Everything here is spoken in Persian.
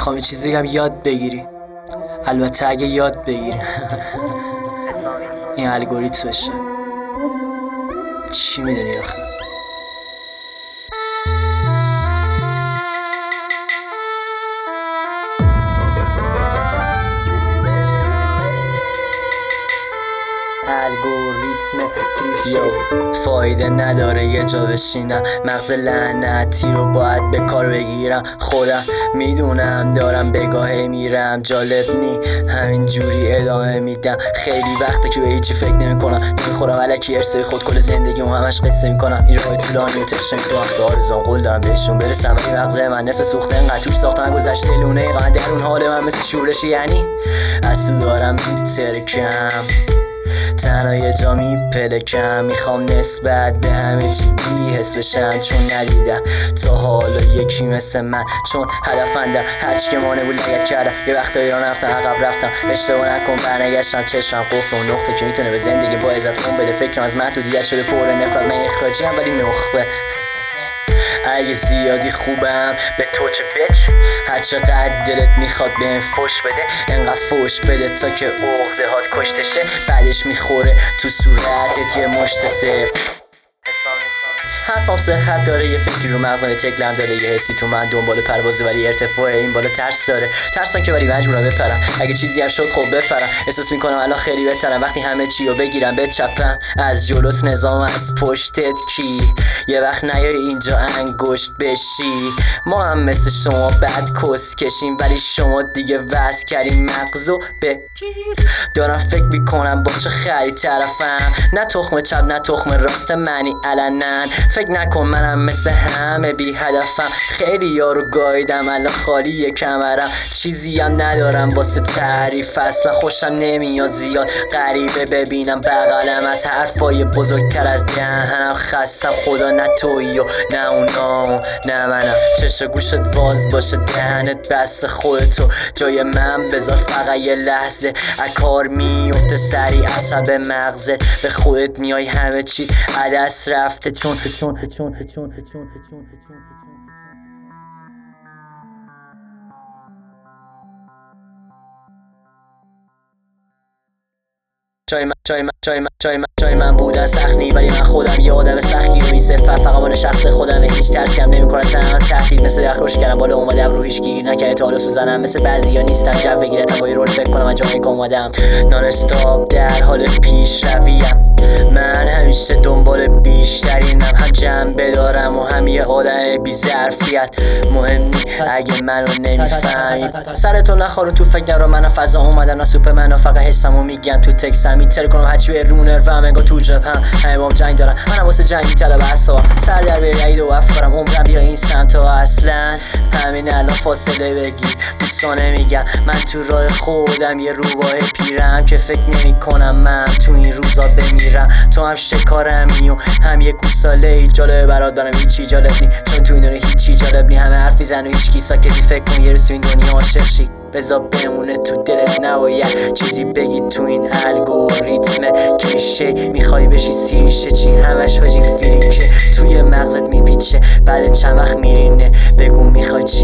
میخوام یه چیزی بگم یاد بگیری، البته اگه یاد بگیری این الگوریتمشه. چی میدونی آخه؟ فایده نداره یه جا بشینم، مغز لعنتی رو باید به کار بگیرم. خودم میدونم دارم بگاهی میرم، جالب نی همین جوری ادامه میدم. خیلی وقته که به هیچی فکر نمی کنم، نمیخورم الکی ارسای خود کل زندگی همش قصه میکنم. این راه طولانی و تشنه تو هم به آرزوام قول دارم بهشون برسم، ولی مغز من نصف سوخته انقدر توش ساختم گذشته لونه قند درون حال من مثل شورش، یعنی از تو دارم میترکم، تنها یه جا میپلکم. میخوام نسبت به همه چی بی حس بشم، چون ندیدم تا حالا یکی مثل من. چون هدفندم هرچی که مانه بود لگت کردم، یه وقتا ایران رفتم عقب رفتم، اشتباه نکن برنگشتم. چشمم قفل اون نقطه که میتونه به زندگی با عزت خون بده. فکرم از محدودیت شده پر نفرت، من اخراجیم ولی نخبه. اگه زیادی خوبم به تو چه بچ، هر چقدر دلت میخواد بهم فوش بده، انقدر فوش بده تا که عقده هات کشته شه. بعدش میخوره تو صورتت یه مشت سفت. حرفام صحت داره، یه فکری رو مغزم تکلم داره، یه حسی تو من دنبال پروازه ولی ارتفاع این بالا ترس داره. ترسم که ولی مجبورم بپرم، اگه چیزی هم شد خب بپرم. احساس میکنم الان خیلی بهترم وقتی همه چی رو بگیرم بچپم. از جلوت نظام از پشتت کی، یه وقت نیای اینجا انگشت بشی. ما هم مثل شما بد کس کشیم، ولی شما دیگه وصل کردیم مغزو بگیر. دارم فکر میکنم با چه خری طرفم، نه تخم چپ نه تخم راست منی علنا. فکر نکن منم مثل همه بی هدفم، خیلی یارو گایدم الان خالی کمرم. چیزی هم ندارم واسه تعریف، اصلا خوشم نمیاد زیاد غریبه ببینم بغلم. از حرفای بزرگتر از دهنم خستم، خدا نه تویی و نه اونام نه منم. چش گوشت باز باشه دهنت بس، خودتو جای من بذار فقط یه لحظه. اکار میفته سری عصب مغزت، به خودت میای همه چی عدس رفته. چون جای من بودن سخنی، ولی من خودم یه آدم سختی رو این صفت فقط مال شخص خودم. هیچ ترسی هم نمیکنم تنها تهدید مثل یخروش کردم بالا اومدم رو هیچ گیر نکرده تا حالا سوزنم. مثل بعضیا نیستم جو بگیرتم با یه رول فکر کنم از جایی که اومدم. نان استاپ در حال پیشرویم، من همیشه دنبال بیشترینم، هم جنبه دارم و هم یه آدم بی ظرفیت. مهم نی اگه منو نمیفهمی، سرتو نخارون تو فکر نرو. من فضا اومدم نه سوپ من، فقط حسمو میگم تو تکسم میتر کنم هرچی به رو نرفم انگار تو جبهم. همه بام جنگ دارن منم واسه جنگی طلب اصلا، سر در بیرید و افکارم عمرم بیا این سمت ها. اصلا همین الان فاصله بگیر، دوستانه میگم من تو راه خودم یه روباه پیرم که فکر نمی کنم من تو این روزا بمیرم. تو هم شکارمی و هم یه گوساله ای، جالبه برات دارم هیچی جالب نی، چون تو این دنیا هیچی جالب نی. همه حرف میزن و هیچکی ساکتی، فکر کن یه روز تو این دنیا عاشق شی، بذار بمونه تو دلت نباید چیزی بگی تو این الگوریتم کلیشه. میخوای بشی سیریشه چی همش حاجی فیلیکه توی مغزت میپیچه، بعد چند وقت میرینه. بگو میخوای چی